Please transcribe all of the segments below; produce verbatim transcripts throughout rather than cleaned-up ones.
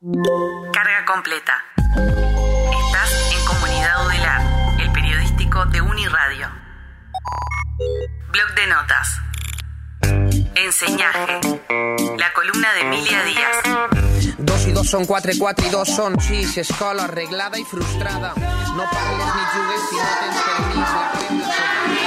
Carga completa. Estás en Comunidad Udelar, el periodístico de Uniradio. Blog de notas. Enseñaje. La columna de Emilia Díaz. Dos i dos són quatre, quatre i dos són sis. Escola arreglada i frustrada. No parles ni jugues si no tens permís. La crem, la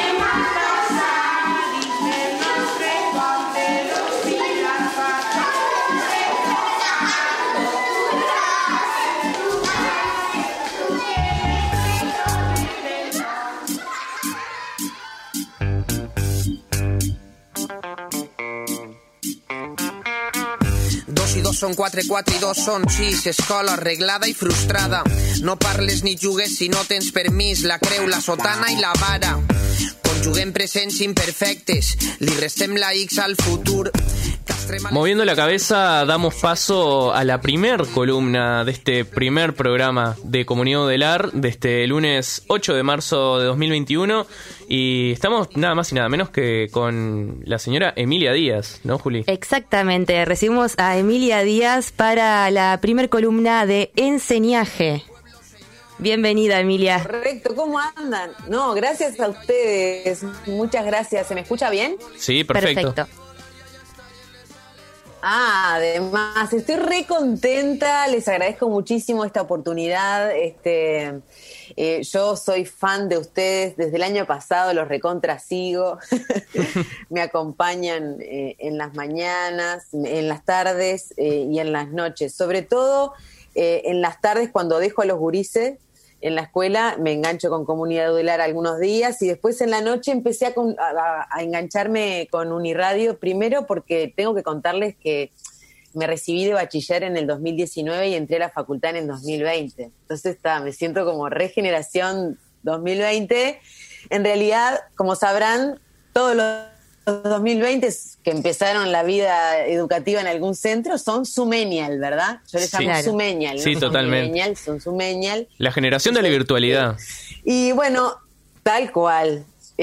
i dos són quatre, quatre i dos són sis. Escola arreglada i frustrada. No parles ni jugues si no tens permís. La creu, la sotana i la vara. Conjuguem presents imperfectes. Li restem la X al futur. Moviendo la cabeza, damos paso a la primer columna de este primer programa de Comunidad Udelar de este lunes ocho de marzo de dos mil veintiuno. Y estamos nada más y nada menos que con la señora Emilia Díaz, ¿no, Juli? Exactamente, recibimos a Emilia Díaz para la primer columna de Enseñaje. Bienvenida, Emilia. Correcto, ¿cómo andan? No, gracias a ustedes, muchas gracias. ¿Se me escucha bien? Sí, perfecto. Perfecto. Ah, además, estoy re contenta, les agradezco muchísimo esta oportunidad. Este, eh, yo soy fan de ustedes desde el año pasado, los recontra sigo. Me acompañan eh, en las mañanas, en las tardes eh, y en las noches. Sobre todo eh, en las tardes cuando dejo a los gurises en la escuela, me engancho con Comunidad Udelar algunos días y después en la noche empecé a, con, a, a engancharme con Uniradio, primero porque tengo que contarles que me recibí de bachiller en el dos mil diecinueve y entré a la facultad en el dos mil veinte. Entonces está, me siento como regeneración dos mil veinte. En realidad, como sabrán, todos los dos mil veinte que empezaron la vida educativa en algún centro son sumenial, ¿verdad? Yo les sí, llamo claro. sumenial, ¿no? Sí, Son totalmente. Millennial, son sumenial. La generación de la virtualidad. Y bueno, tal cual.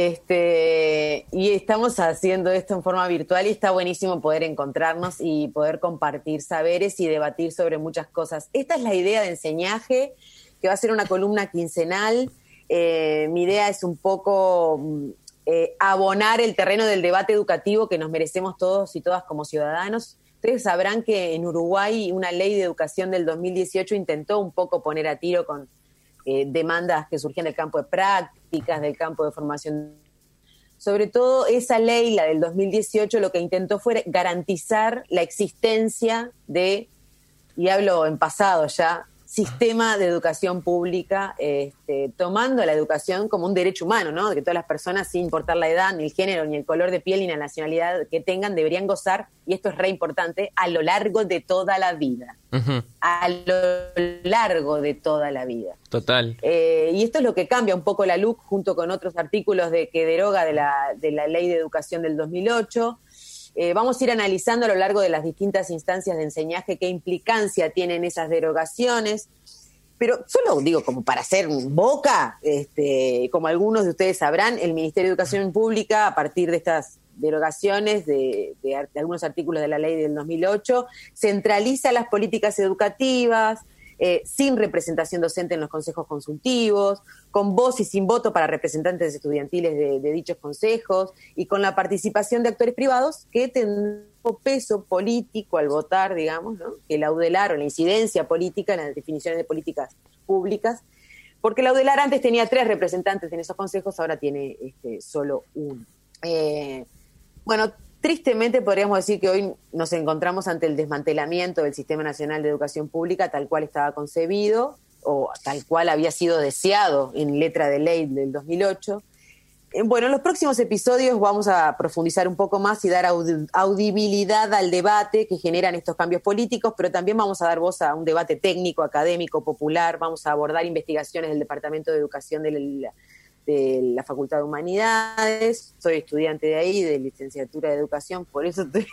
Este, y estamos haciendo esto en forma virtual y está buenísimo poder encontrarnos y poder compartir saberes y debatir sobre muchas cosas. Esta es la idea de Enseñaje, que va a ser una columna quincenal. Eh, mi idea es un poco eh, abonar el terreno del debate educativo que nos merecemos todos y todas como ciudadanos. Ustedes sabrán que en Uruguay una ley de educación del dos mil dieciocho intentó un poco poner a tiro con eh, demandas que surgían del campo de prácticas, del campo de formación. Sobre todo esa ley, la del dos mil dieciocho, lo que intentó fue garantizar la existencia de, y hablo en pasado ya, sistema de educación pública, este, tomando la educación como un derecho humano, ¿no? De que todas las personas, sin importar la edad, ni el género, ni el color de piel, ni la nacionalidad que tengan, deberían gozar, y esto es re importante, a lo largo de toda la vida. Uh-huh. A lo largo de toda la vida. Total. Eh, y esto es lo que cambia un poco la L U C, junto con otros artículos de que deroga de la, de la Ley de Educación del dos mil ocho. Eh, vamos a ir analizando a lo largo de las distintas instancias de enseñaje qué implicancia tienen esas derogaciones, pero solo digo como para hacer boca, este, como algunos de ustedes sabrán, el Ministerio de Educación Pública, a partir de estas derogaciones de, de, de algunos artículos de la ley del dos mil ocho, centraliza las políticas educativas, Eh, sin representación docente en los consejos consultivos, con voz y sin voto para representantes estudiantiles de, de dichos consejos y con la participación de actores privados que tendrán peso político al votar, digamos, ¿no? Que la UDELAR o la incidencia política en las definiciones de políticas públicas, porque la UDELAR antes tenía tres representantes en esos consejos, ahora tiene este, solo uno. Eh, bueno, tristemente podríamos decir que hoy nos encontramos ante el desmantelamiento del Sistema Nacional de Educación Pública tal cual estaba concebido o tal cual había sido deseado en letra de ley del dos mil ocho. Eh, bueno, en los próximos episodios vamos a profundizar un poco más y dar audi- audibilidad al debate que generan estos cambios políticos, pero también vamos a dar voz a un debate técnico, académico, popular. Vamos a abordar investigaciones del Departamento de Educación de la de la Facultad de Humanidades, soy estudiante de ahí, de licenciatura de Educación, por eso estoy,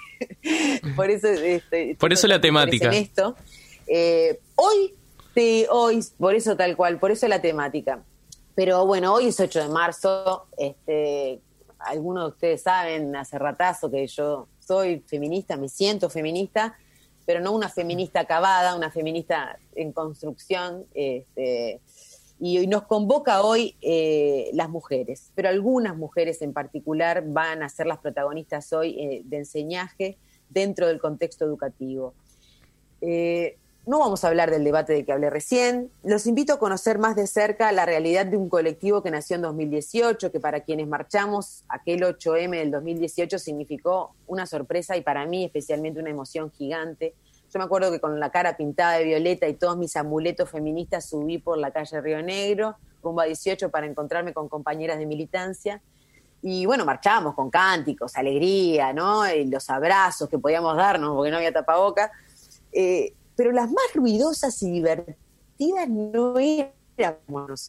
por eso estoy, por eso la temática. En esto. Eh, hoy, sí, hoy, por eso tal cual, por eso la temática. Pero bueno, hoy es ocho de marzo, este, algunos de ustedes saben, hace ratazo que yo soy feminista, me siento feminista, pero no una feminista acabada, una feminista en construcción, este, y, y nos convoca hoy eh, las mujeres, pero algunas mujeres en particular van a ser las protagonistas hoy eh, de enseñaje dentro del contexto educativo. Eh, No vamos a hablar del debate de que hablé recién. Los invito a conocer más de cerca la realidad de un colectivo que nació en dos mil dieciocho, que para quienes marchamos aquel ocho eme del dos mil dieciocho significó una sorpresa y para mí especialmente una emoción gigante. Yo me acuerdo que con la cara pintada de violeta y todos mis amuletos feministas subí por la calle Río Negro, rumbo a dieciocho, para encontrarme con compañeras de militancia. Y bueno, marchábamos con cánticos, alegría, ¿no? Y los abrazos que podíamos darnos porque no había tapabocas. Eh, pero las más ruidosas y divertidas no éramos nosotros.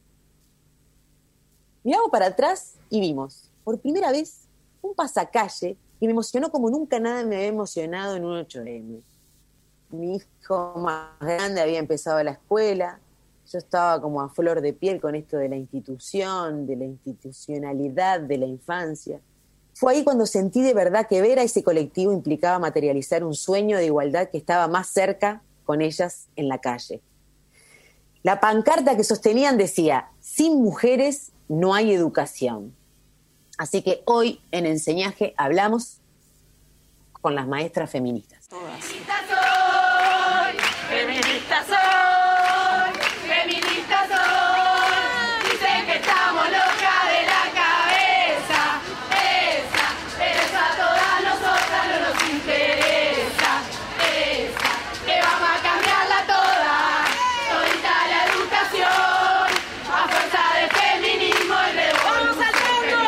Miramos para atrás y vimos, por primera vez, un pasacalle que me emocionó como nunca nada me había emocionado en un ocho eme. Mi hijo más grande había empezado la escuela, yo estaba como a flor de piel con esto de la institución, de la institucionalidad de la infancia. Fue ahí cuando sentí de verdad que ver a ese colectivo implicaba materializar un sueño de igualdad que estaba más cerca con ellas en la calle. La pancarta que sostenían decía: sin mujeres no hay educación. Así que hoy en Enseñaje hablamos con las maestras feministas. Feminista soy, feminista soy, feminista soy. Dicen que estamos locas de la cabeza. Esa, pero eso a todas nosotras no nos interesa. Esa, que vamos a cambiarla toda, todita la educación, a fuerza de feminismo y revolución. ¡Vamos al centro!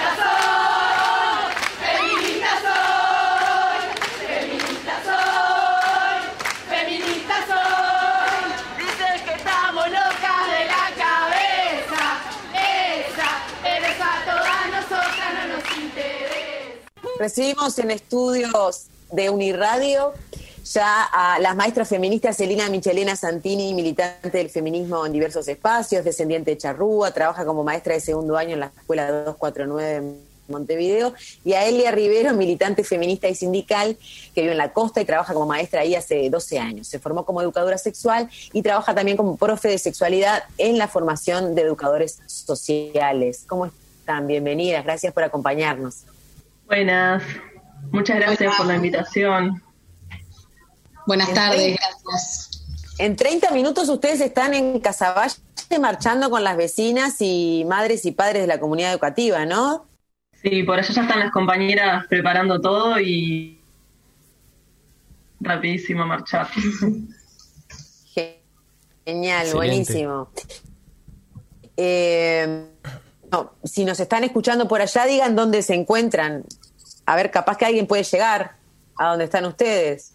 Feminista soy, feminista soy, feminista soy, feminista soy. Dicen que estamos locas de la cabeza. Esa, pero eso a todas nosotras no nos interesa. Recibimos en estudios de Uniradio ya a las maestras feministas Elina Michelena Santini, militante del feminismo en diversos espacios, descendiente de Charrúa, trabaja como maestra de segundo año en la escuela doscientos cuarenta y nueve en Montevideo, y a Elia Rivero, militante feminista y sindical, que vive en la costa y trabaja como maestra ahí hace doce años. Se formó como educadora sexual y trabaja también como profe de sexualidad en la formación de educadores sociales. ¿Cómo están? Bienvenidas, gracias por acompañarnos. Buenas, muchas gracias Buenas. por la invitación. Buenas tardes, gracias. En treinta minutos ustedes están en Casaballe marchando con las vecinas y madres y padres de la comunidad educativa, ¿no? Sí, por allá ya están las compañeras preparando todo y rapidísimo a marchar. Genial, excelente. Buenísimo. Eh, no, si nos están escuchando por allá, digan dónde se encuentran. A ver, capaz que alguien puede llegar a donde están ustedes.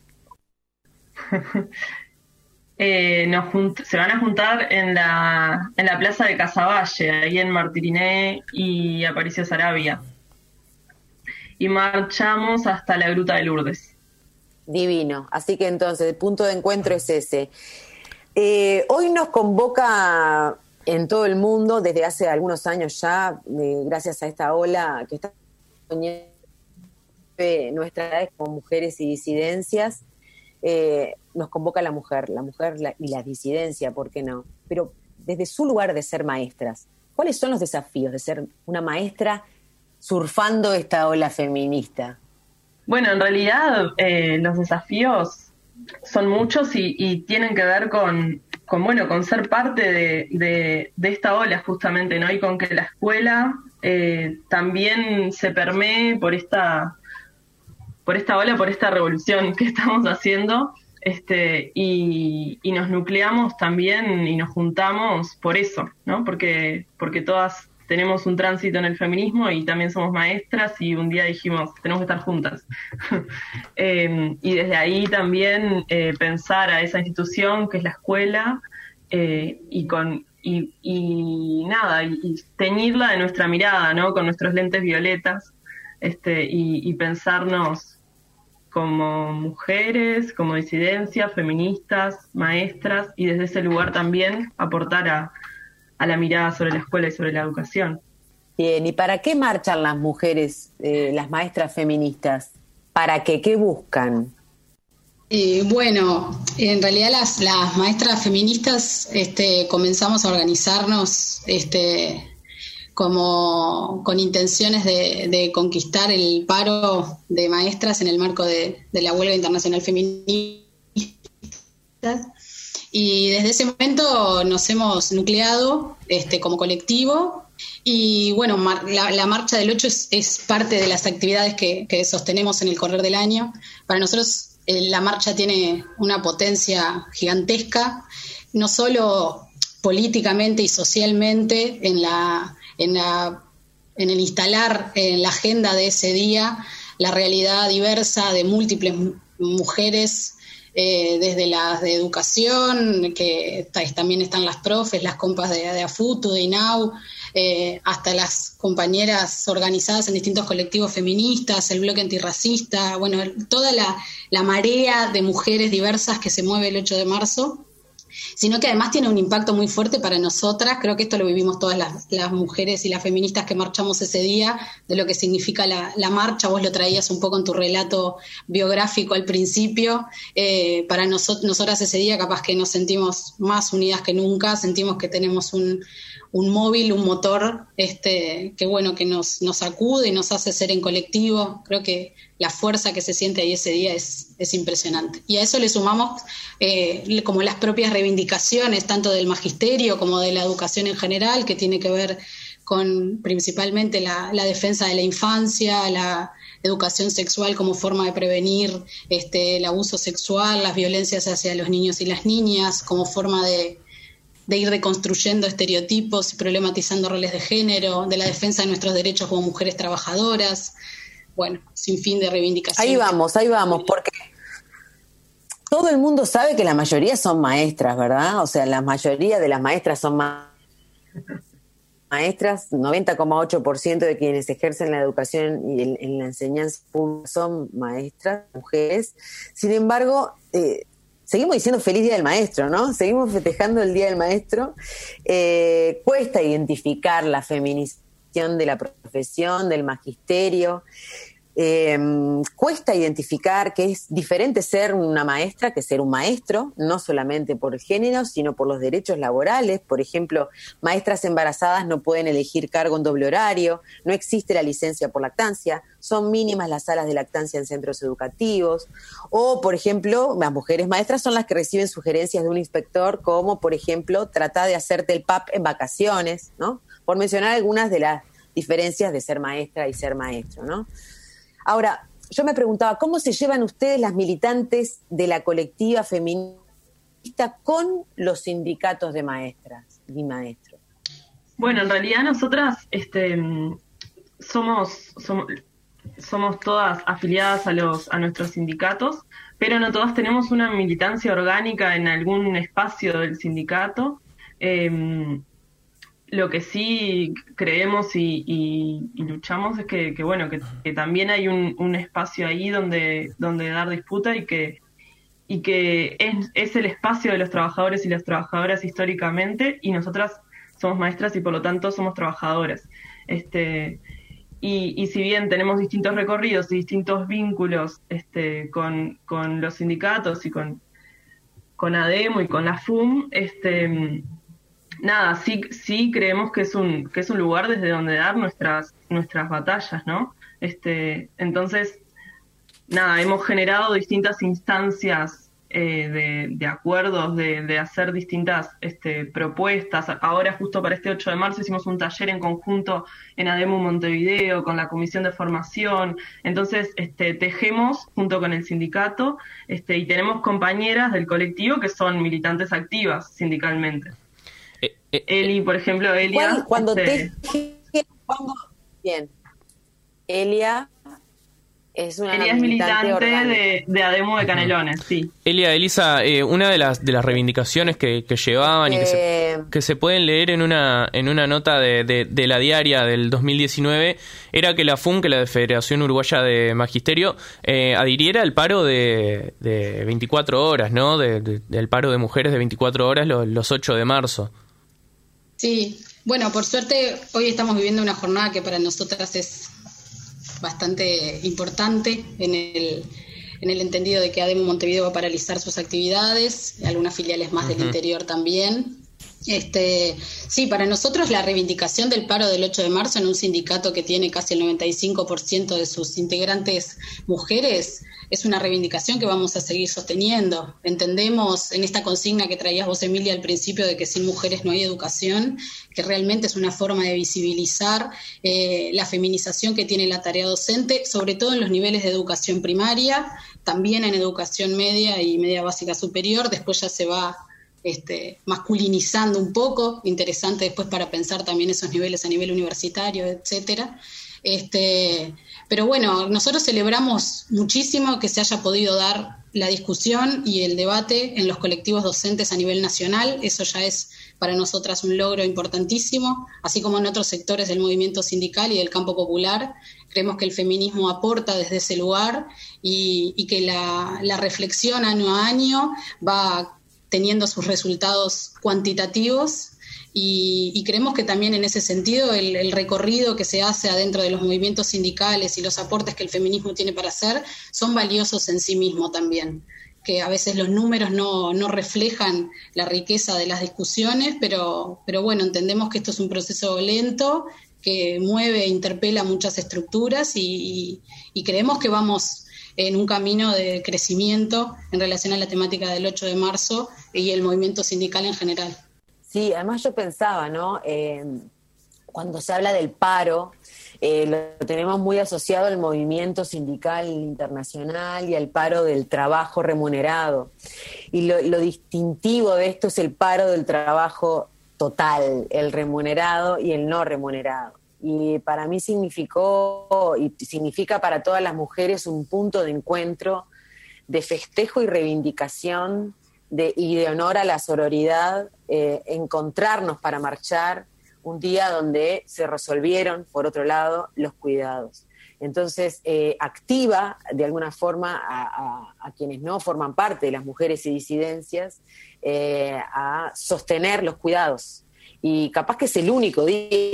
eh, nos junt- se van a juntar en la en la plaza de Casaballe, ahí en Martiriné y Aparicio Saravia. Y marchamos hasta la Gruta de Lourdes. Divino. Así que entonces el punto de encuentro es ese. Eh, hoy nos convoca en todo el mundo, desde hace algunos años ya, eh, gracias a esta ola que está poniendo nuestra edad como mujeres y disidencias, eh, nos convoca la mujer, la mujer la, y la disidencia, ¿por qué no? Pero desde su lugar de ser maestras, ¿cuáles son los desafíos de ser una maestra surfando esta ola feminista? Bueno, en realidad eh, los desafíos son muchos y, y tienen que ver con, con bueno, con ser parte de, de, de esta ola justamente, ¿no? Y con que la escuela eh, también se permee por esta por esta ola, por esta revolución que estamos haciendo, este, y, y nos nucleamos también y nos juntamos por eso, ¿no? Porque, porque todas tenemos un tránsito en el feminismo y también somos maestras y un día dijimos, tenemos que estar juntas. eh, y desde ahí también eh, pensar a esa institución que es la escuela eh, y con y, y nada, y, y teñirla de nuestra mirada, ¿no? Con nuestros lentes violetas, este, y, y pensarnos como mujeres, como disidencias, feministas, maestras, y desde ese lugar también aportar a, a la mirada sobre la escuela y sobre la educación. Bien, ¿y para qué marchan las mujeres, eh, las maestras feministas? ¿Para qué? ¿Qué buscan? Eh, bueno, en realidad las, las maestras feministas este, comenzamos a organizarnos este, como con intenciones de, de conquistar el paro de maestras en el marco de, de la huelga internacional feminista. Y desde ese momento nos hemos nucleado este, como colectivo. Y bueno, mar, la, la marcha del ocho es, es parte de las actividades que, que sostenemos en el correr del año. Para nosotros eh, la marcha tiene una potencia gigantesca, no solo políticamente y socialmente en la, en la, en el instalar en la agenda de ese día la realidad diversa de múltiples mujeres, eh, desde las de educación, que también están las profes, las compas de, de AFUTU, de INAU, eh, hasta las compañeras organizadas en distintos colectivos feministas, el bloque antirracista, bueno, toda la, la marea de mujeres diversas que se mueve el ocho de marzo, sino que además tiene un impacto muy fuerte para nosotras. Creo que esto lo vivimos todas las, las mujeres y las feministas que marchamos ese día, de lo que significa la, la marcha. Vos lo traías un poco en tu relato biográfico al principio. Eh, para nosotros, nosotras ese día capaz que nos sentimos más unidas que nunca, sentimos que tenemos un, un móvil, un motor este, que bueno, que nos, nos acude y nos hace ser en colectivo. Creo que la fuerza que se siente ahí ese día es, es impresionante. Y a eso le sumamos eh, como las propias reivindicaciones, tanto del magisterio como de la educación en general, que tiene que ver con principalmente la, la defensa de la infancia, la educación sexual como forma de prevenir este, el abuso sexual, las violencias hacia los niños y las niñas, como forma de, de ir reconstruyendo estereotipos y problematizando roles de género, de la defensa de nuestros derechos como mujeres trabajadoras. Bueno, sin fin de reivindicación. Ahí vamos, ahí vamos, porque todo el mundo sabe que la mayoría son maestras, ¿verdad? O sea, la mayoría de las maestras son ma- maestras, noventa coma ocho por ciento de quienes ejercen la educación y en, en la enseñanza pública son maestras, mujeres. Sin embargo, eh, seguimos diciendo feliz Día del Maestro, ¿no? Seguimos festejando el Día del Maestro. Eh, cuesta identificar la feminización de la profesión, del magisterio. Eh, cuesta identificar que es diferente ser una maestra que ser un maestro, no solamente por el género, sino por los derechos laborales. Por ejemplo, maestras embarazadas no pueden elegir cargo en doble horario, no existe la licencia por lactancia, son mínimas las salas de lactancia en centros educativos. O, por ejemplo, las mujeres maestras son las que reciben sugerencias de un inspector, como, por ejemplo, trata de hacerte el P A P en vacaciones, ¿no? Por mencionar algunas de las diferencias de ser maestra y ser maestro, ¿no? Ahora, yo me preguntaba, ¿cómo se llevan ustedes las militantes de la colectiva feminista con los sindicatos de maestras y maestros? Bueno, en realidad nosotras este, somos, somos, somos todas afiliadas a, los, a nuestros sindicatos, pero no todas tenemos una militancia orgánica en algún espacio del sindicato. Eh, Lo que sí creemos y, y, y luchamos es que, que bueno, que, que también hay un, un espacio ahí donde, donde dar disputa y que, y que es, es el espacio de los trabajadores y las trabajadoras históricamente, y nosotras somos maestras y por lo tanto somos trabajadoras. Este, y, y si bien tenemos distintos recorridos y distintos vínculos este, con, con los sindicatos y con, con ADEMO y con la F U M, este... Nada, sí, sí creemos que es un que es un lugar desde donde dar nuestras nuestras batallas, ¿no? Este, entonces, nada, hemos generado distintas instancias eh, de, de acuerdos, de, de hacer distintas este, propuestas. Ahora, justo para este ocho de marzo, hicimos un taller en conjunto en ADEMO Montevideo con la Comisión de Formación. Entonces, este, tejemos junto con el sindicato este, y tenemos compañeras del colectivo que son militantes activas sindicalmente. Eh, eh, Eli, por ejemplo, Elia. Cuando este, te... Cuando, bien. Elia es una Elia es militante de, de ADEMO de Canelones, sí. Elia, Elisa, eh, una de las de las reivindicaciones que, que llevaban y que, Eh, se, que se pueden leer en una en una nota de, de, de la diaria del dos mil diecinueve era que la F U M, que la Federación Uruguaya de Magisterio, eh, adhiriera al paro de, de veinticuatro horas, ¿no? De, de, del paro de mujeres de veinticuatro horas los, los ocho de marzo. Sí, bueno, por suerte hoy estamos viviendo una jornada que para nosotras es bastante importante en el, en el entendido de que ADEMU Montevideo va a paralizar sus actividades, algunas filiales más uh-huh. del interior también. Este, sí, para nosotros la reivindicación del paro del ocho de marzo en un sindicato que tiene casi el noventa y cinco por ciento de sus integrantes mujeres es una reivindicación que vamos a seguir sosteniendo. Entendemos en esta consigna que traías vos, Emilia, al principio, de que sin mujeres no hay educación, que realmente es una forma de visibilizar eh, la feminización que tiene la tarea docente, sobre todo en los niveles de educación primaria, también en educación media y media básica superior. Después ya se va Este, masculinizando un poco, interesante después para pensar también esos niveles a nivel universitario, etcétera. Este, pero bueno, nosotros celebramos muchísimo que se haya podido dar la discusión y el debate en los colectivos docentes a nivel nacional. Eso ya es para nosotras un logro importantísimo, así como en otros sectores del movimiento sindical y del campo popular. Creemos que el feminismo aporta desde ese lugar y, y que la, la reflexión año a año va teniendo sus resultados cuantitativos y, y creemos que también en ese sentido el, el recorrido que se hace adentro de los movimientos sindicales y los aportes que el feminismo tiene para hacer son valiosos en sí mismo también, que a veces los números no, no reflejan la riqueza de las discusiones, pero, pero bueno, entendemos que esto es un proceso lento que mueve e interpela muchas estructuras y, y, y creemos que vamos en un camino de crecimiento en relación a la temática del ocho de marzo y el movimiento sindical en general. Sí, además yo pensaba, ¿no? Eh, cuando se habla del paro, eh, lo tenemos muy asociado al movimiento sindical internacional y al paro del trabajo remunerado. Y lo, lo distintivo de esto es el paro del trabajo total, el remunerado y el no remunerado. Y para mí significó, y significa para todas las mujeres, un punto de encuentro, de festejo y reivindicación, de, y de honor a la sororidad, eh, encontrarnos para marchar un día donde se resolvieron, por otro lado, los cuidados. Entonces, eh, activa de alguna forma a, a, a quienes no forman parte de las mujeres y disidencias eh, a sostener los cuidados. Y capaz que es el único día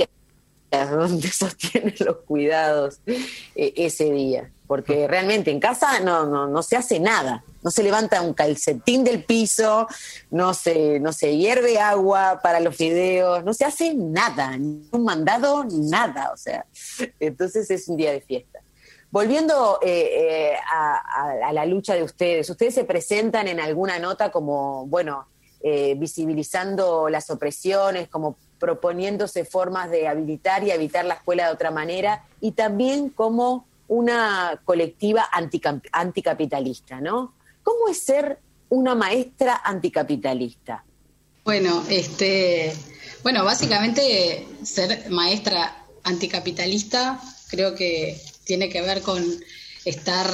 donde sostienen los cuidados eh, ese día, porque realmente en casa no, no, no se hace nada, no se levanta un calcetín del piso, no se, no se hierve agua para los fideos, no se hace nada, ni un mandado, nada, o sea, entonces es un día de fiesta. Volviendo eh, eh, a, a, a la lucha de ustedes, ustedes se presentan en alguna nota como, bueno, eh, visibilizando las opresiones, como proponiéndose formas de habilitar y habitar la escuela de otra manera, y también como una colectiva anticap- anticapitalista, ¿no? ¿Cómo es ser una maestra anticapitalista? Bueno, este, bueno, básicamente ser maestra anticapitalista creo que tiene que ver con estar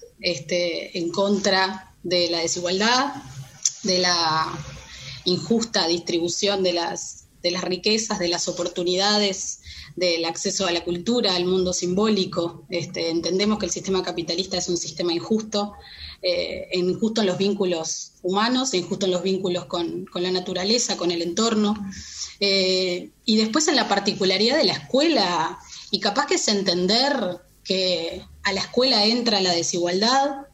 este, en contra de la desigualdad, de la injusta distribución de las de las riquezas, de las oportunidades, del acceso a la cultura, al mundo simbólico. Este, entendemos que el sistema capitalista es un sistema injusto, eh, injusto en los vínculos humanos, injusto en los vínculos con, con la naturaleza, con el entorno, eh, y después en la particularidad de la escuela, y capaz que es entender que a la escuela entra la desigualdad,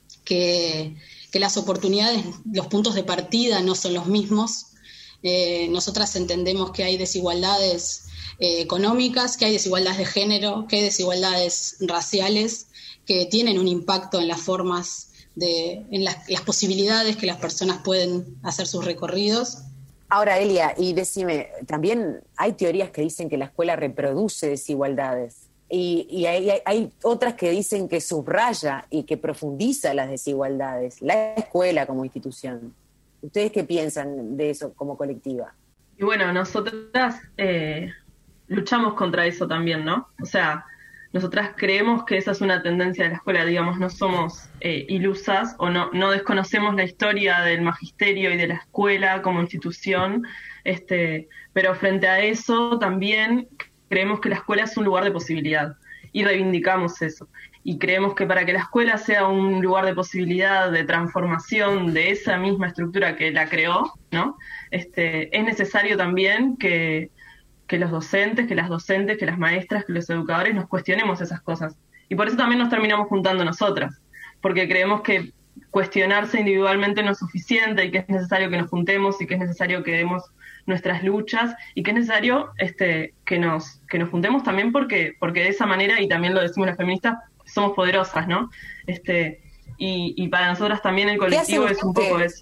que, que las oportunidades, los puntos de partida no son los mismos. Eh, nosotras entendemos que hay desigualdades eh, económicas, que hay desigualdades de género, que hay desigualdades raciales que tienen un impacto en las formas, de, en las, las posibilidades que las personas pueden hacer sus recorridos. Ahora, Elia, y decime, también hay teorías que dicen que la escuela reproduce desigualdades y, y hay, hay, hay otras que dicen que subraya y que profundiza las desigualdades, la escuela como institución. ¿Ustedes qué piensan de eso como colectiva? Y bueno, nosotras eh, luchamos contra eso también, ¿no? O sea, nosotras creemos que esa es una tendencia de la escuela, digamos, no somos eh, ilusas o no, no desconocemos la historia del magisterio y de la escuela como institución, este, pero frente a eso también creemos que la escuela es un lugar de posibilidad y reivindicamos eso. Y creemos que para que la escuela sea un lugar de posibilidad, de transformación de esa misma estructura que la creó, ¿no? Este, es necesario también que, que los docentes, que las docentes, que las maestras, que los educadores nos cuestionemos esas cosas. Y por eso también nos terminamos juntando nosotras, porque creemos que cuestionarse individualmente no es suficiente y que es necesario que nos juntemos y que es necesario que demos nuestras luchas y que es necesario este, que nos que nos juntemos también porque porque de esa manera, y también lo decimos las feministas, somos poderosas, ¿no? Este y, y para nosotras también el colectivo es un poco eso.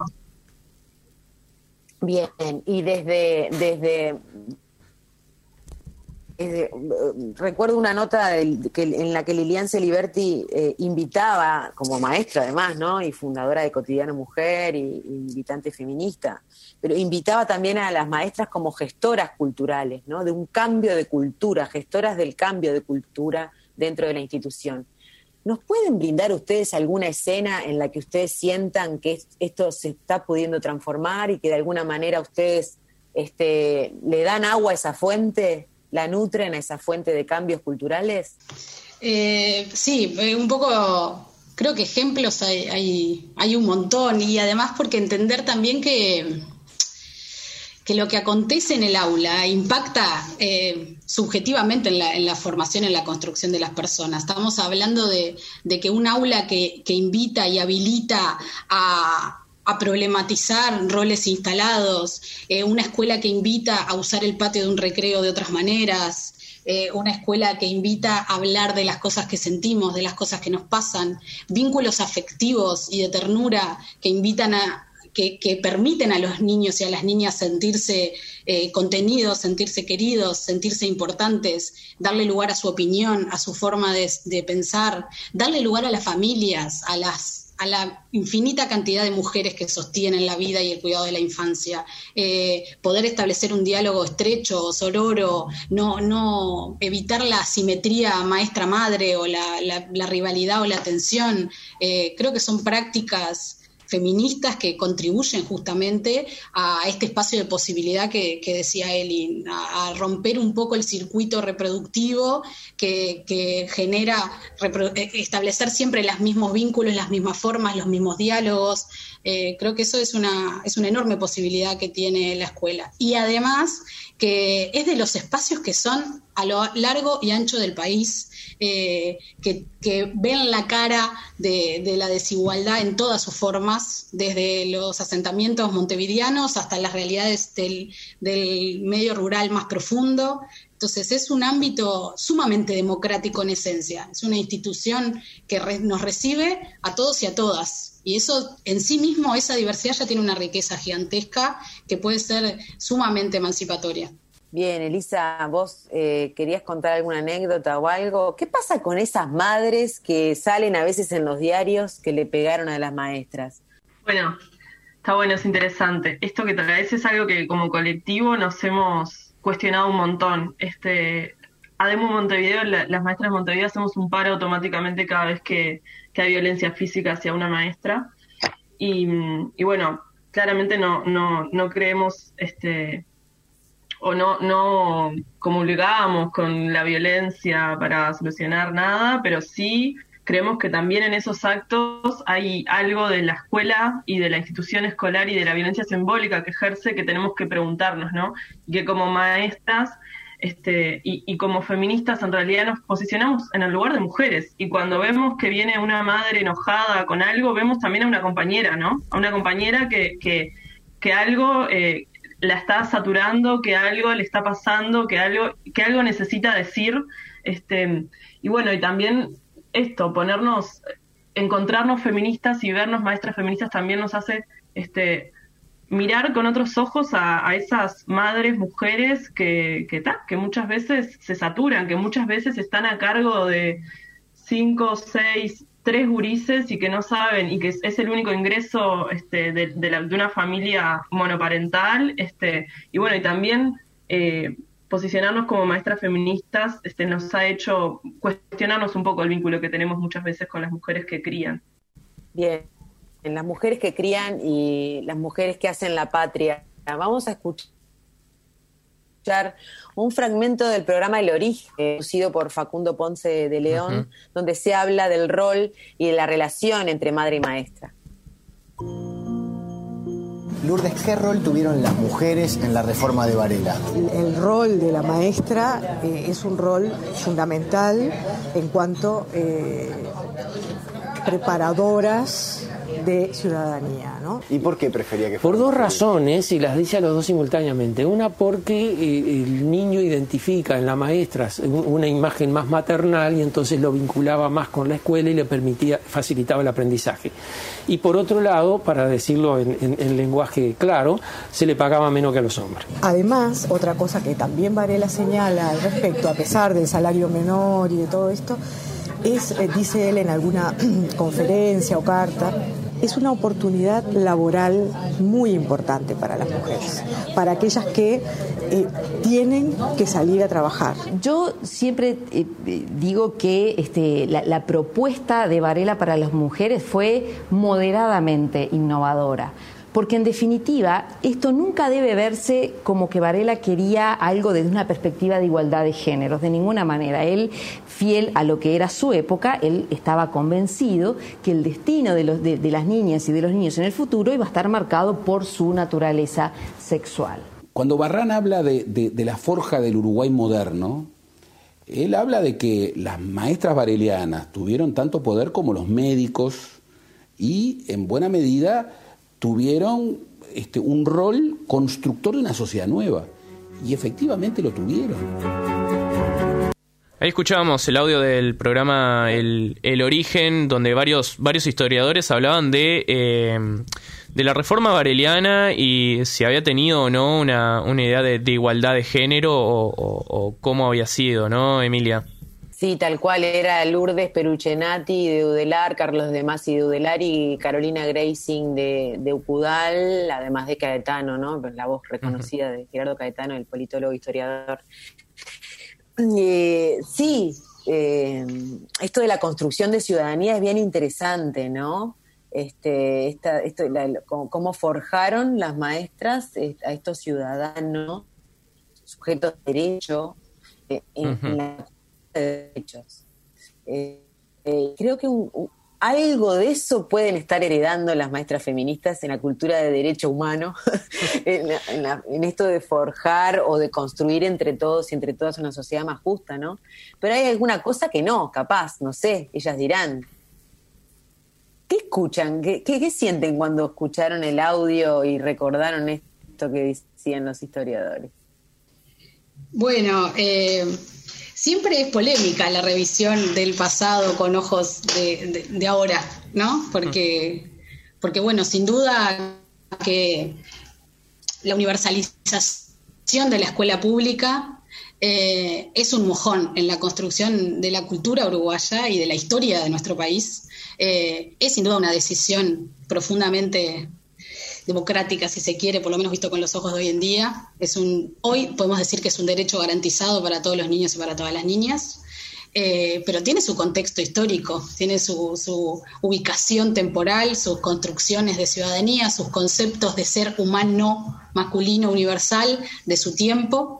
Bien, y desde desde Eh, recuerdo una nota del, que, en la que Lilian Celiberti eh, invitaba, como maestra además, ¿no? Y fundadora de Cotidiano Mujer y, y militante feminista, pero invitaba también a las maestras como gestoras culturales, ¿no? De un cambio de cultura, gestoras del cambio de cultura dentro de la institución. ¿Nos pueden brindar ustedes alguna escena en la que ustedes sientan que esto se está pudiendo transformar y que de alguna manera ustedes este, le dan agua a esa fuente? ¿La nutren a esa fuente de cambios culturales? Eh, sí, un poco, creo que ejemplos hay, hay, hay un montón, y además porque entender también que, que lo que acontece en el aula impacta eh, subjetivamente en la, en la formación, en la construcción de las personas. Estamos hablando de, de que un aula que, que invita y habilita a... a problematizar roles instalados, eh, una escuela que invita a usar el patio de un recreo de otras maneras, eh, una escuela que invita a hablar de las cosas que sentimos, de las cosas que nos pasan, vínculos afectivos y de ternura que invitan a, que, que permiten a los niños y a las niñas sentirse eh, contenidos, sentirse queridos, sentirse importantes, darle lugar a su opinión, a su forma de, de pensar, darle lugar a las familias, a las a la infinita cantidad de mujeres que sostienen la vida y el cuidado de la infancia, eh, poder establecer un diálogo estrecho, sororo, no, no evitar la asimetría maestra-madre o la, la, la rivalidad o la tensión. Eh, creo que son prácticas feministas que contribuyen justamente a este espacio de posibilidad que, que decía Eli, a, a romper un poco el circuito reproductivo que, que genera repro- establecer siempre los mismos vínculos, las mismas formas, los mismos diálogos. Eh, creo que eso es una, es una enorme posibilidad que tiene la escuela. Y además que es de los espacios que son a lo largo y ancho del país, eh, que, que ven la cara de, de la desigualdad en todas sus formas, desde los asentamientos montevideanos hasta las realidades del, del medio rural más profundo. Entonces es un ámbito sumamente democrático en esencia, es una institución que re, nos recibe a todos y a todas, y eso en sí mismo, esa diversidad ya tiene una riqueza gigantesca que puede ser sumamente emancipatoria. Bien, Elisa, vos eh, querías contar alguna anécdota o algo. ¿Qué pasa con esas madres que salen a veces en los diarios que le pegaron a las maestras? Bueno, está bueno, es interesante. Esto que traes es algo que como colectivo nos hemos cuestionado un montón. Este, Ademo Montevideo, la, las maestras de Montevideo hacemos un paro automáticamente cada vez que, que hay violencia física hacia una maestra. Y, y bueno, claramente no, no, no creemos... este o no, no comulgamos con la violencia para solucionar nada, pero sí creemos que también en esos actos hay algo de la escuela y de la institución escolar y de la violencia simbólica que ejerce que tenemos que preguntarnos, ¿no? Y que como maestras este, y, y como feministas en realidad nos posicionamos en el lugar de mujeres, y cuando vemos que viene una madre enojada con algo, vemos también a una compañera, ¿no? A una compañera que, que, que algo... Eh, la está saturando, que algo le está pasando, que algo, que algo necesita decir, este, y bueno, y también esto, ponernos, encontrarnos feministas y vernos maestras feministas también nos hace este, mirar con otros ojos a, a esas madres, mujeres que, que, ta, que muchas veces se saturan, que muchas veces están a cargo de cinco, seis, tres gurises y que no saben, y que es, es el único ingreso este, de, de, la, de una familia monoparental, este, y bueno, y también eh, posicionarnos como maestras feministas este, nos ha hecho cuestionarnos un poco el vínculo que tenemos muchas veces con las mujeres que crían. Bien, en las mujeres que crían y las mujeres que hacen la patria. Vamos a escuchar un fragmento del programa El Origen, producido por Facundo Ponce de León, uh-huh. donde se habla del rol y de la relación entre madre y maestra. Lourdes, ¿qué rol tuvieron las mujeres en la reforma de Varela? El rol de la maestra eh, es un rol fundamental en cuanto eh, preparadoras de ciudadanía, ¿no? ¿Y por qué prefería que fuera? Por dos razones, y las dice a los dos simultáneamente. Una, porque eh, el niño identifica en la maestra una imagen más maternal y entonces lo vinculaba más con la escuela y le permitía, facilitaba el aprendizaje. Y por otro lado, para decirlo en, en, en lenguaje claro, se le pagaba menos que a los hombres. Además, otra cosa que también Varela señala al respecto, a pesar del salario menor y de todo esto, es, eh, dice él en alguna conferencia o carta, es una oportunidad laboral muy importante para las mujeres, para aquellas que eh, tienen que salir a trabajar. Yo siempre eh, digo que este, la, la propuesta de Varela para las mujeres fue moderadamente innovadora. Porque en definitiva, esto nunca debe verse como que Varela quería algo desde una perspectiva de igualdad de géneros, de ninguna manera. Él, fiel a lo que era su época, él estaba convencido que el destino de, los, de, de las niñas y de los niños en el futuro iba a estar marcado por su naturaleza sexual. Cuando Barrán habla de, de, de la forja del Uruguay moderno, él habla de que las maestras varelianas tuvieron tanto poder como los médicos y, en buena medida, tuvieron este, un rol constructor de una sociedad nueva. Y efectivamente lo tuvieron. Ahí escuchábamos el audio del programa El, el Origen, donde varios, varios historiadores hablaban de, eh, de la reforma vareliana y si había tenido o no una, una idea de, de igualdad de género o, o, o cómo había sido, ¿no, Emilia? Sí, tal cual, era Lourdes Peruccenati de Udelar, Carlos de Masi de Udelar y Carolina Greising de, de Ucudal, además de Caetano, ¿no? La voz reconocida uh-huh. de Gerardo Caetano, el politólogo historiador. Eh, sí, eh, esto de la construcción de ciudadanía es bien interesante, ¿no? Este, esta, esto, la, cómo, cómo forjaron las maestras a estos ciudadanos, sujetos de derecho, eh, en, uh-huh. en la de derechos. Eh, eh, creo que un, un, algo de eso pueden estar heredando las maestras feministas en la cultura de derecho humano, en, la, en, la, en esto de forjar o de construir entre todos y entre todas una sociedad más justa, ¿no? Pero hay alguna cosa que no, capaz, no sé, ellas dirán. ¿Qué escuchan? ¿Qué, qué, qué sienten cuando escucharon el audio y recordaron esto que decían los historiadores? Bueno, eh... siempre es polémica la revisión del pasado con ojos de, de, de ahora, ¿no? Porque, porque, bueno, sin duda que la universalización de la escuela pública eh, es un mojón en la construcción de la cultura uruguaya y de la historia de nuestro país. Eh, es sin duda una decisión profundamente democrática, si se quiere, por lo menos visto con los ojos de hoy en día. Es un, hoy podemos decir que es un derecho garantizado para todos los niños y para todas las niñas, eh, pero tiene su contexto histórico, tiene su, su ubicación temporal, sus construcciones de ciudadanía, sus conceptos de ser humano, masculino, universal, de su tiempo,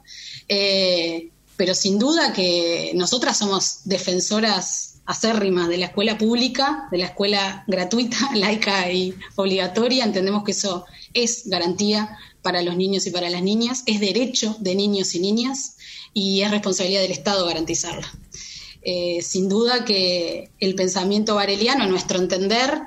eh, pero sin duda que nosotras somos defensoras acérrimas de la escuela pública, de la escuela gratuita, laica y obligatoria. Entendemos que eso es garantía para los niños y para las niñas, es derecho de niños y niñas y es responsabilidad del Estado garantizarla. Eh, sin duda que el pensamiento vareliano, a nuestro entender,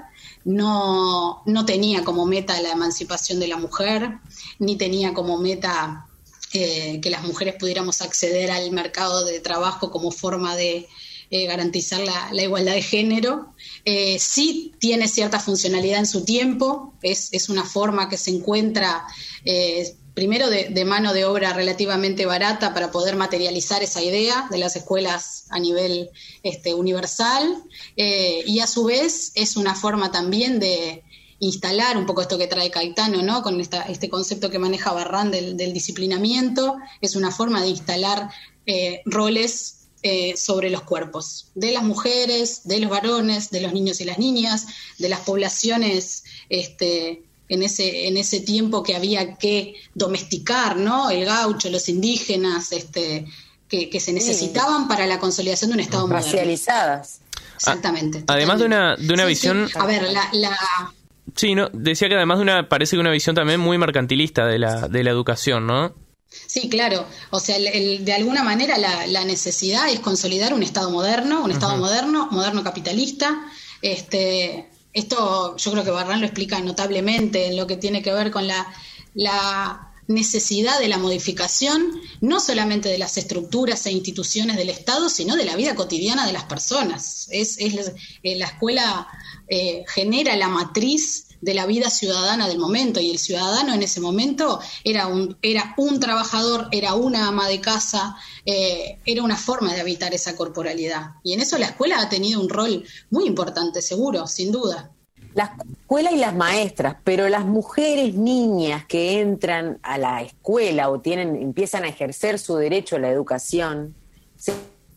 no, no tenía como meta la emancipación de la mujer, ni tenía como meta eh, que las mujeres pudiéramos acceder al mercado de trabajo como forma de Eh, garantizar la, la igualdad de género. Eh, sí tiene cierta funcionalidad en su tiempo, es, es una forma que se encuentra eh, primero de, de mano de obra relativamente barata para poder materializar esa idea de las escuelas a nivel este, universal, eh, y a su vez es una forma también de instalar un poco esto que trae Caetano, ¿no? Con esta, este concepto que maneja Barrán del, del disciplinamiento, es una forma de instalar eh, roles Eh, sobre los cuerpos de las mujeres, de los varones, de los niños y las niñas, de las poblaciones este, en ese en ese tiempo que había que domesticar, ¿no? El gaucho, los indígenas, este, que, que se necesitaban sí. para la consolidación de un Estado moderno. Racializadas. Exactamente. A, además de una de una sí, visión. Sí. A ver, la, la sí, no, decía que además de una parece que una visión también muy mercantilista de la de la educación, ¿no? Sí, claro. O sea, el, el, de alguna manera la, la necesidad es consolidar un Estado moderno, un Estado uh-huh. moderno, moderno capitalista, Este, esto yo creo que Barrán lo explica notablemente en lo que tiene que ver con la, la necesidad de la modificación, no solamente de las estructuras e instituciones del Estado, sino de la vida cotidiana de las personas. Es, es la escuela eh, genera la matriz de la vida ciudadana del momento, y el ciudadano en ese momento era un, era un trabajador, era una ama de casa, eh, era una forma de habitar esa corporalidad. Y en eso la escuela ha tenido un rol muy importante, seguro, sin duda. La escuela y las maestras, pero las mujeres, niñas que entran a la escuela o tienen, empiezan a ejercer su derecho a la educación, ¿se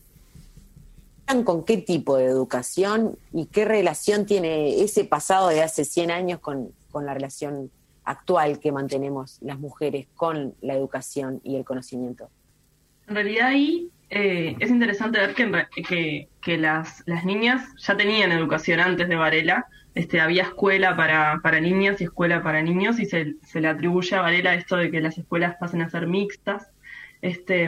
con qué tipo de educación y qué relación tiene ese pasado de hace cien años con, con la relación actual que mantenemos las mujeres con la educación y el conocimiento? En realidad ahí eh, es interesante ver que, que, que las, las niñas ya tenían educación antes de Varela. Este, había escuela para, para niñas y escuela para niños, y se, se le atribuye a Varela esto de que las escuelas pasen a ser mixtas. Este,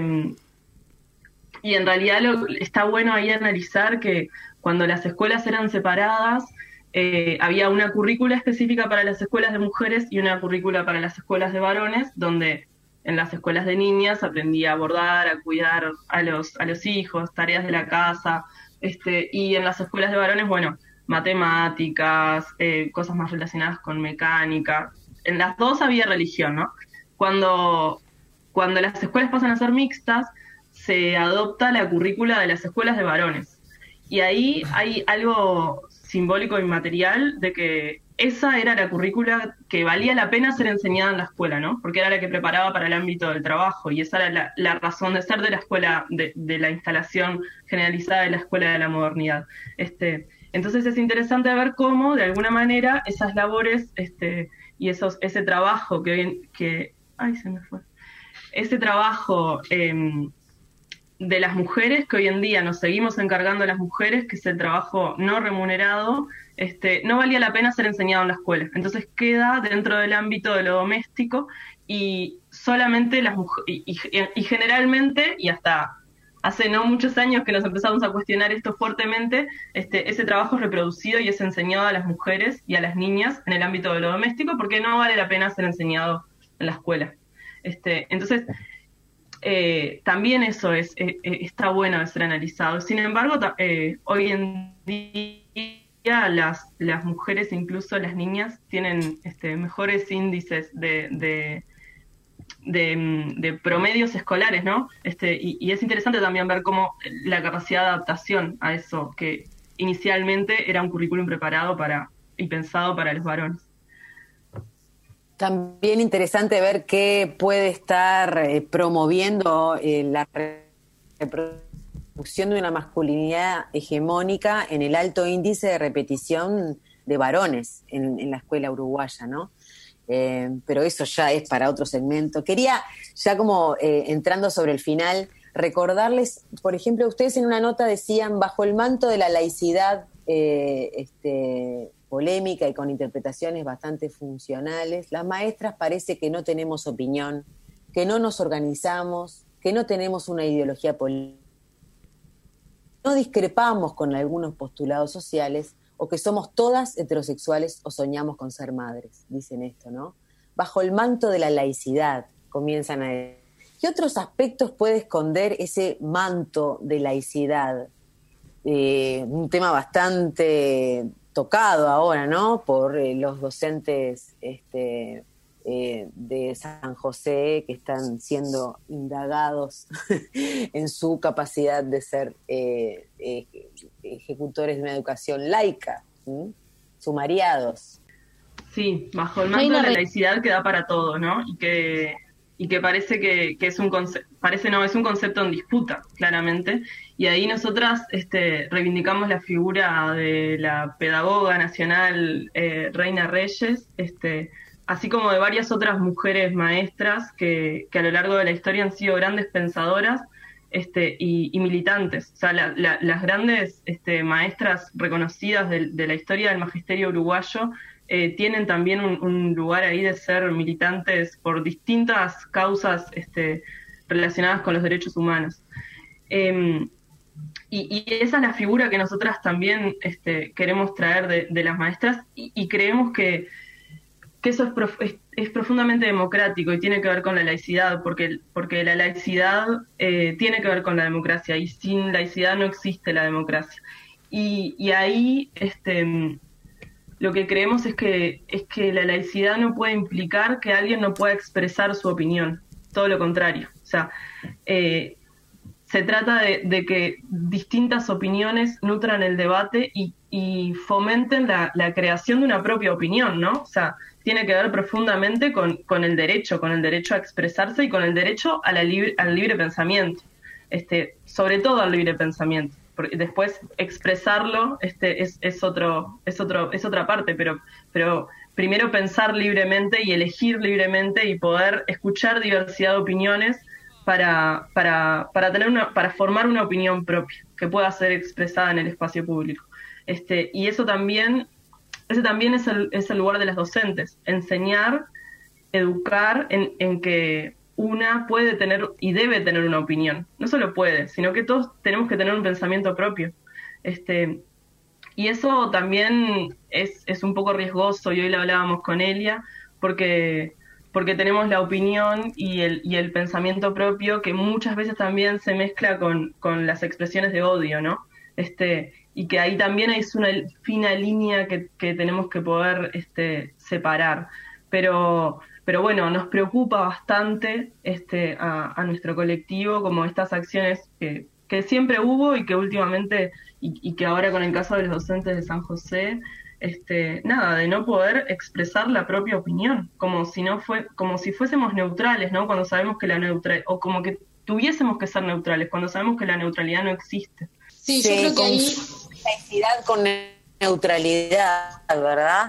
y en realidad lo, está bueno ahí analizar que cuando las escuelas eran separadas, eh, había una currícula específica para las escuelas de mujeres y una currícula para las escuelas de varones, donde en las escuelas de niñas aprendía a bordar, a cuidar a los, a los hijos, tareas de la casa, este, y en las escuelas de varones, bueno, matemáticas, eh, cosas más relacionadas con mecánica. En las dos había religión, ¿no? Cuando, cuando las escuelas pasan a ser mixtas, se adopta la currícula de las escuelas de varones. Y ahí hay algo simbólico y material de que esa era la currícula que valía la pena ser enseñada en la escuela, ¿no? Porque era la que preparaba para el ámbito del trabajo, y esa era la, la razón de ser de la escuela, de, de la instalación generalizada de la escuela de la modernidad. Este, entonces es interesante ver cómo, de alguna manera, esas labores este, y esos, ese trabajo que, que... ¡Ay, se me fue! Ese trabajo... Eh, de las mujeres, que hoy en día nos seguimos encargando a las mujeres, que es el trabajo no remunerado, este, no valía la pena ser enseñado en la escuela. Entonces queda dentro del ámbito de lo doméstico, y solamente las mujeres, y, y, y generalmente, y hasta hace no muchos años que nos empezamos a cuestionar esto fuertemente, este, ese trabajo es reproducido y es enseñado a las mujeres y a las niñas en el ámbito de lo doméstico, porque no vale la pena ser enseñado en la escuela. Este, entonces, Eh, también eso es eh, eh, está bueno de ser analizado. Sin embargo, eh, hoy en día las, las mujeres, incluso las niñas, tienen este, mejores índices de, de, de, de promedios escolares, ¿no? Este, y, y es interesante también ver cómo la capacidad de adaptación a eso, que inicialmente era un currículum preparado para y pensado para los varones. También interesante ver qué puede estar eh, promoviendo eh, la reproducción de una masculinidad hegemónica en el alto índice de repetición de varones en, en la escuela uruguaya, ¿no? Eh, pero eso ya es para otro segmento. Quería, ya como eh, entrando sobre el final, recordarles, por ejemplo, ustedes en una nota decían, bajo el manto de la laicidad eh, este, polémica y con interpretaciones bastante funcionales, las maestras parece que no tenemos opinión, que no nos organizamos, que no tenemos una ideología política, no discrepamos con algunos postulados sociales, o que somos todas heterosexuales o soñamos con ser madres, dicen esto, ¿no? Bajo el manto de la laicidad, comienzan a decir. ¿Qué otros aspectos puede esconder ese manto de laicidad? Eh, un tema bastante tocado ahora, ¿no? Por eh, los docentes este, eh, de San José que están siendo indagados en su capacidad de ser eh, eh, ejecutores de una educación laica, ¿sí? Sumariados. Sí, bajo el manto de la laicidad que da para todo, ¿no? Y que y que parece que, que es un concepto, parece no, es un concepto en disputa, claramente, y ahí nosotras este, reivindicamos la figura de la pedagoga nacional eh, Reina Reyes, este, así como de varias otras mujeres maestras que, que a lo largo de la historia han sido grandes pensadoras este, y, y militantes. O sea, la, la, las grandes este, maestras reconocidas de, de la historia del magisterio uruguayo Eh, tienen también un, un lugar ahí de ser militantes por distintas causas este, relacionadas con los derechos humanos. Eh, y, y esa es la figura que nosotras también este, queremos traer de, de las maestras, y, y creemos que, que eso es, prof, es, es profundamente democrático y tiene que ver con la laicidad, porque, porque la laicidad eh, tiene que ver con la democracia, y sin laicidad no existe la democracia. Y, y ahí este, lo que creemos es que, es que la laicidad no puede implicar que alguien no pueda expresar su opinión, todo lo contrario. O sea, eh, se trata de, de que distintas opiniones nutran el debate y, y fomenten la, la creación de una propia opinión, ¿no? O sea, tiene que ver profundamente con, con el derecho, con el derecho a expresarse y con el derecho a la libre, al libre pensamiento, este, sobre todo al libre pensamiento. Porque después expresarlo este, es, es, otro, es, otro, es otra parte, pero, pero primero pensar libremente y elegir libremente y poder escuchar diversidad de opiniones para, para, para, tener una, para formar una opinión propia que pueda ser expresada en el espacio público. Este, y eso también, ese también es el, es el lugar de las docentes, enseñar, educar en, en que una puede tener y debe tener una opinión. No solo puede, sino que todos tenemos que tener un pensamiento propio. Este, y eso también es, es un poco riesgoso, y hoy lo hablábamos con Elia, porque, porque tenemos la opinión y el, y el pensamiento propio que muchas veces también se mezcla con, con las expresiones de odio, ¿no? Este, y que ahí también es una fina línea que, que tenemos que poder este, separar. Pero... Pero bueno, nos preocupa bastante este, a, a nuestro colectivo como estas acciones que, que siempre hubo y que últimamente, y, y que ahora con el caso de los docentes de San José, este, nada, de no poder expresar la propia opinión, como si no fue, como si fuésemos neutrales, ¿no? Cuando sabemos que la neutralidad, o como que tuviésemos que ser neutrales, cuando sabemos que la neutralidad no existe. Sí, yo creo que ahí laicidad con neutralidad, ¿verdad?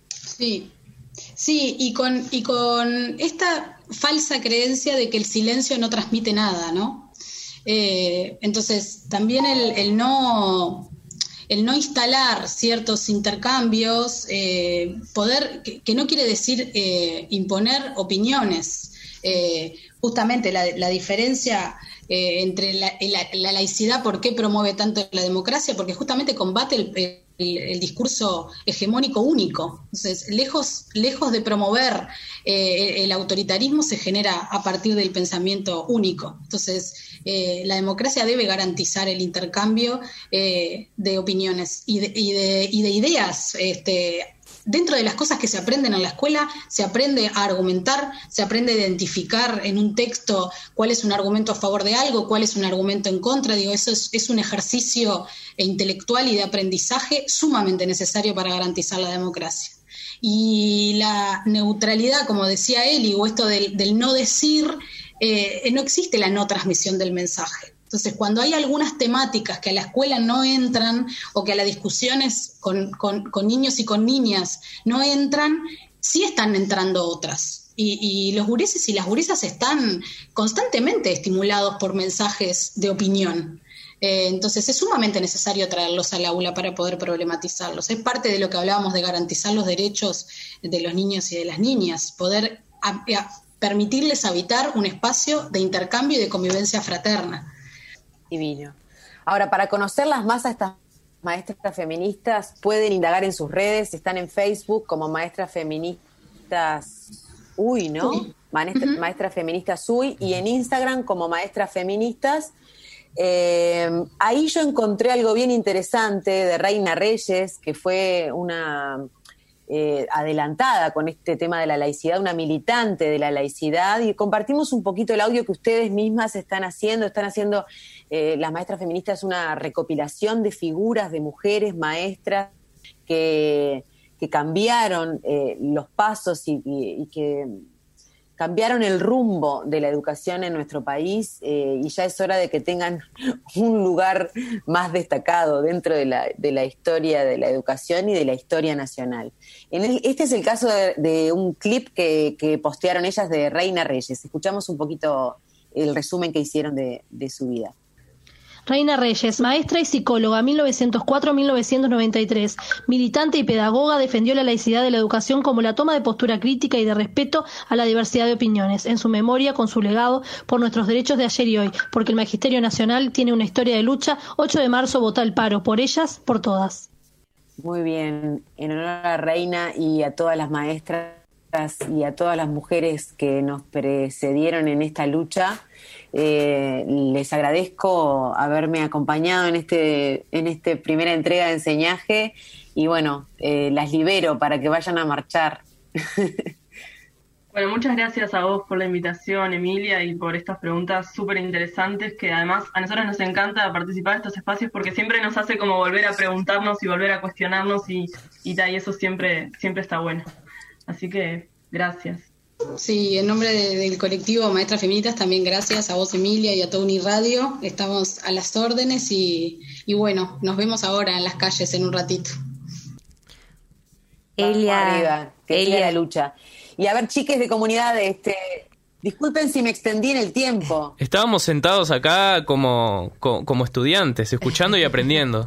Sí. Sí, y con, y con esta falsa creencia de que el silencio no transmite nada, ¿no? Eh, entonces, también el, el, no, el no instalar ciertos intercambios, eh, poder, que, que no quiere decir eh, imponer opiniones. Eh, justamente la, la diferencia eh, entre la, la, la laicidad, ¿por qué promueve tanto la democracia? Porque justamente combate el... el El, el discurso hegemónico único. Entonces, lejos, lejos de promover eh, el autoritarismo, se genera a partir del pensamiento único. Entonces, eh, la democracia debe garantizar el intercambio eh, de opiniones y de, y de, y de ideas. Este, dentro de las cosas que se aprenden en la escuela, se aprende a argumentar, se aprende a identificar en un texto cuál es un argumento a favor de algo, cuál es un argumento en contra. Digo, eso es, es un ejercicio intelectual y de aprendizaje sumamente necesario para garantizar la democracia. Y la neutralidad, como decía Eli, o esto del, del no decir, eh, no existe la no transmisión del mensaje. Entonces, cuando hay algunas temáticas que a la escuela no entran o que a las discusiones con, con, con niños y con niñas no entran, sí están entrando otras. Y, y los gurises y las gurisas están constantemente estimulados por mensajes de opinión. Eh, entonces, es sumamente necesario traerlos al aula para poder problematizarlos. Es parte de lo que hablábamos de garantizar los derechos de los niños y de las niñas, poder a, a permitirles habitar un espacio de intercambio y de convivencia fraterna. Divino. Ahora, para conocerlas más a estas maestras feministas, pueden indagar en sus redes, están en Facebook como Maestras Feministas Uy, ¿no? Sí. Maestra, uh-huh. Maestras Feministas Uy, y en Instagram como Maestras Feministas. Eh, ahí yo encontré algo bien interesante de Reina Reyes, que fue una eh, adelantada con este tema de la laicidad, una militante de la laicidad, y compartimos un poquito el audio que ustedes mismas están haciendo, están haciendo eh, las maestras feministas una recopilación de figuras de mujeres maestras que, que cambiaron eh, los pasos y, y, y que cambiaron el rumbo de la educación en nuestro país, eh, y ya es hora de que tengan un lugar más destacado dentro de la, de la historia de la educación y de la historia nacional. En el, este es el caso de, de un clip que, que postearon ellas de Reina Reyes. Escuchamos un poquito el resumen que hicieron de, de su vida. Reina Reyes, maestra y psicóloga, mil novecientos cuatro a mil novecientos noventa y tres. Militante y pedagoga, defendió la laicidad de la educación como la toma de postura crítica y de respeto a la diversidad de opiniones. En su memoria, con su legado, por nuestros derechos de ayer y hoy, porque el Magisterio Nacional tiene una historia de lucha. ocho de marzo, vota el paro. Por ellas, por todas. Muy bien. En honor a la reina y a todas las maestras y a todas las mujeres que nos precedieron en esta lucha, eh, les agradezco haberme acompañado en este en este primera entrega de Enseñaje y bueno, eh, las libero para que vayan a marchar. Bueno, muchas gracias a vos por la invitación, Emilia, y por estas preguntas súper interesantes que además a nosotros nos encanta participar de estos espacios porque siempre nos hace como volver a preguntarnos y volver a cuestionarnos y, y, ta, y eso siempre, siempre está bueno. Así que gracias. Sí, en nombre de, del colectivo Maestras Feministas también gracias a vos, Emilia, y a todo Uniradio. Estamos a las órdenes y, y bueno, nos vemos ahora en las calles en un ratito. Elia, arriba, que Elia la lucha. Y a ver, chiques de comunidad, este, disculpen si me extendí en el tiempo. Estábamos sentados acá como, como, como estudiantes, escuchando y aprendiendo.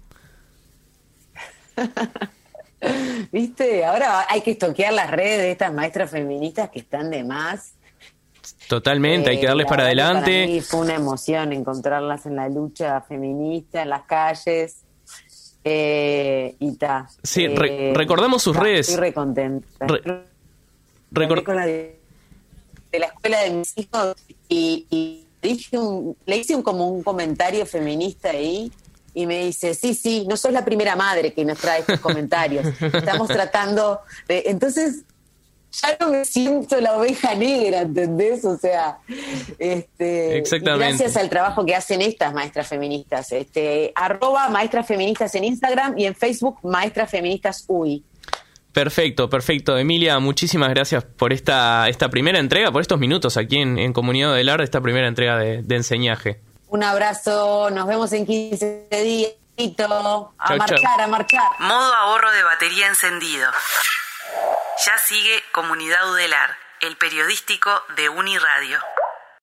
¿Viste? Ahora hay que estoquear las redes de estas maestras feministas que están de más. Totalmente, eh, hay que darles para adelante. Para mí fue una emoción encontrarlas en la lucha feminista, en las calles. Eh, y ta. Sí, eh, re- recordamos sus ta, redes. Estoy re contenta. Re- Recor- con la de, de la escuela de mis hijos y, y dije un, le hice un, como un comentario feminista ahí y me dice, sí, sí, no sos la primera madre que nos trae estos comentarios. Estamos tratando de... Entonces, ya no me siento la oveja negra, ¿entendés? O sea, este, exactamente. Gracias al trabajo que hacen estas maestras feministas. Este, arroba maestras feministas en Instagram y en Facebook maestras feministas U I. Perfecto, perfecto. Emilia, muchísimas gracias por esta esta primera entrega, por estos minutos aquí en, en Comunidad del Ar, esta primera entrega de, de Enseñaje. Un abrazo, nos vemos en quince días. A chau, marchar, chau. a marchar. Modo ahorro de batería encendido. Ya sigue Comunidad Udelar, el periodístico de Uniradio.